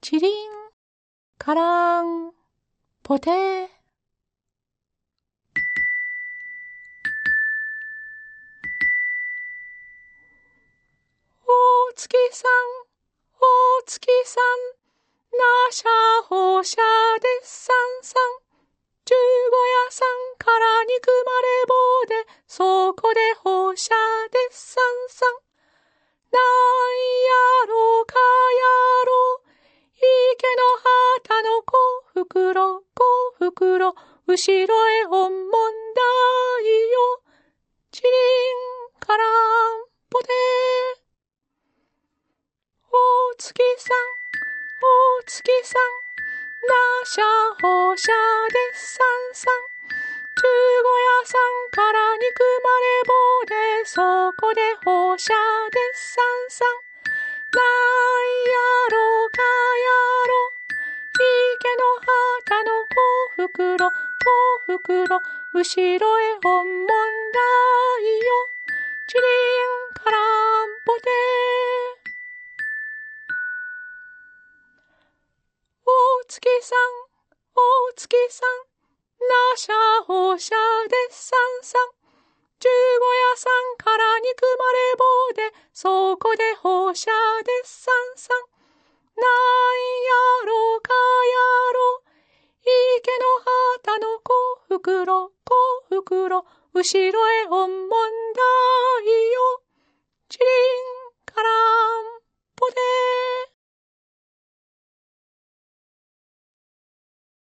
チリン、カラン、ポテー。お月さん、お月さん、なしゃほしゃでっさんさん。十五夜さんから憎まれ棒で、そこでほしゃでっさんさん。なんやろかやろ、池の旗の小袋、小袋、後ろへ本問題よ。チリン、カラン、ポテー。お月さん、お月さん、なしゃほしゃでっさんさん。十五夜さんから憎まれ棒で、そこでほしゃでっさんさん。なんやろかやろ、池の旗の小袋、小袋、後ろへ本問題よ。チリン、カラン、ポテー。お月さん、お月さん、なしゃほしゃでっさんさん。十五夜さんから憎まれ棒で、そこでほしゃでっさんさん。なんやろかやろ、池の旗の小袋、小袋、後ろへ本問題よ。チリン、カラン、ポテー。